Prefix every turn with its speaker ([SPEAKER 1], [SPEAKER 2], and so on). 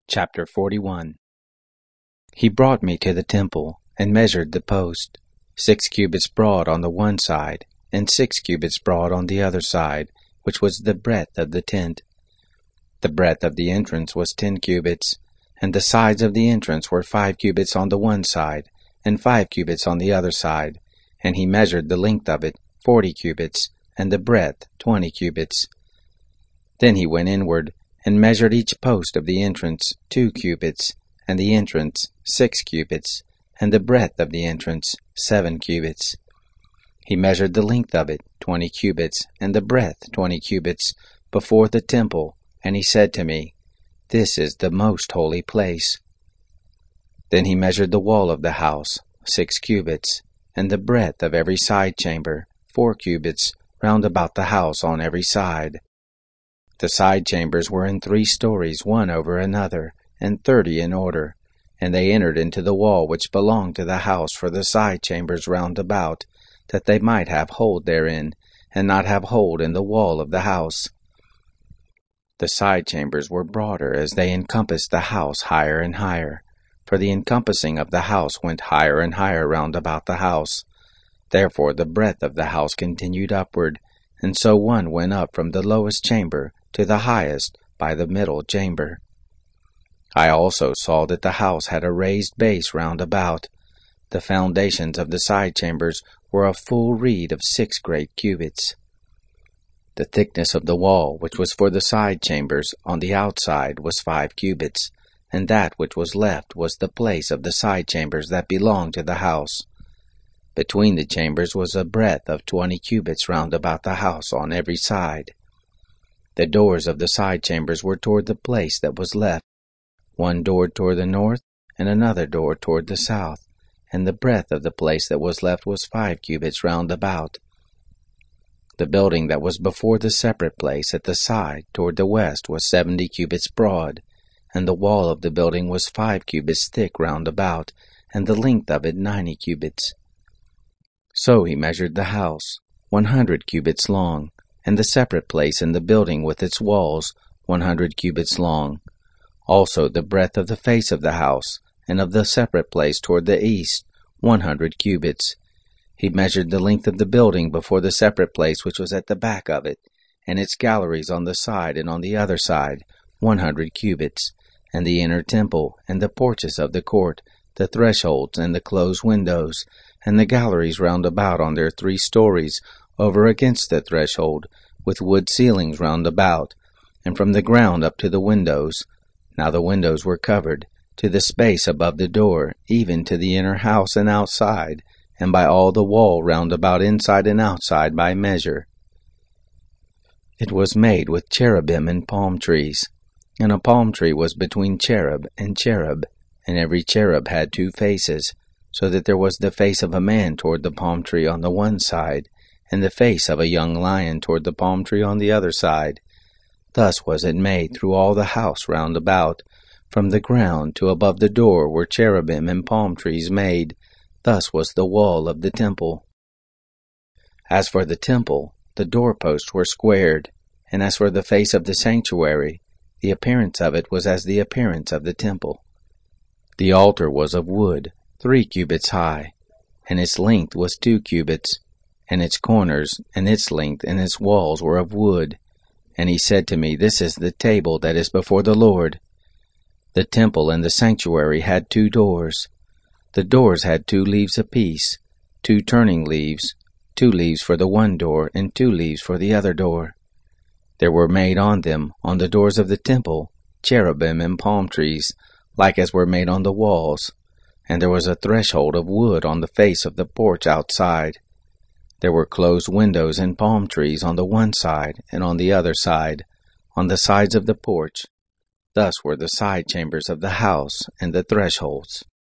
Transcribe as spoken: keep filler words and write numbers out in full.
[SPEAKER 1] Chapter forty-one. He brought me to the temple, and measured the post, six cubits broad on the one side, and six cubits broad on the other side, which was the breadth of the tent. The breadth of the entrance was ten cubits, and the sides of the entrance were five cubits on the one side, and five cubits on the other side. And he measured the length of it, forty cubits, and the breadth, twenty cubits. Then he went inward, and measured each post of the entrance, two cubits, and the entrance, six cubits, and the breadth of the entrance, seven cubits. He measured the length of it, twenty cubits, and the breadth, twenty cubits, before the temple, and he said to me, This is the most holy place. Then he measured the wall of the house, six cubits, and the breadth of every side chamber, four cubits, round about the house on every side. The side chambers were in three stories, one over another, and thirty in order, and they entered into the wall which belonged to the house for the side chambers round about, that they might have hold therein, and not have hold in the wall of the house. The side chambers were broader as they encompassed the house higher and higher, for the encompassing of the house went higher and higher round about the house. Therefore the breadth of the house continued upward, and so one went up from the lowest chamber to the highest by the middle chamber. I also saw that the house had a raised base round about. The foundations of the side chambers were a full reed of six great cubits. The thickness of the wall, which was for the side chambers on the outside, was five cubits, and that which was left was the place of the side chambers that belonged to the house. Between the chambers was a breadth of twenty cubits round about the house on every side. The doors of the side chambers were toward the place that was left, one door toward the north, and another door toward the south, and the breadth of the place that was left was five cubits round about. The building that was before the separate place at the side toward the west was seventy cubits broad, and the wall of the building was five cubits thick round about, and the length of it ninety cubits. So he measured the house, one hundred cubits long, and the separate place in the building with its walls, one hundred cubits long. Also the breadth of the face of the house, and of the separate place toward the east, one hundred cubits. He measured the length of the building before the separate place which was at the back of it, and its galleries on the side and on the other side, one hundred cubits, and the inner temple, and the porches of the court, the thresholds, and the closed windows, and the galleries round about on their three stories, over against the threshold, with wood ceilings round about, and from the ground up to the windows. Now the windows were covered, to the space above the door, even to the inner house and outside, and by all the wall round about inside and outside by measure. It was made with cherubim and palm trees, and a palm tree was between cherub and cherub, and every cherub had two faces, so that there was the face of a man toward the palm tree on the one side, and the face of a young lion toward the palm tree on the other side. Thus was it made through all the house round about. From the ground to above the door were cherubim and palm trees made. Thus was the wall of the temple. As for the temple, the doorposts were squared, and as for the face of the sanctuary, the appearance of it was as the appearance of the temple. The altar was of wood, three cubits high, and its length was two cubits, and its corners, and its length, and its walls were of wood. And he said to me, This is the table that is before the Lord. The temple and the sanctuary had two doors. The doors had two leaves apiece, two turning leaves, two leaves for the one door, and two leaves for the other door. There were made on them, on the doors of the temple, cherubim and palm trees, like as were made on the walls. And there was a threshold of wood on the face of the porch outside. There were closed windows and palm trees on the one side and on the other side, on the sides of the porch. Thus were the side chambers of the house and the thresholds.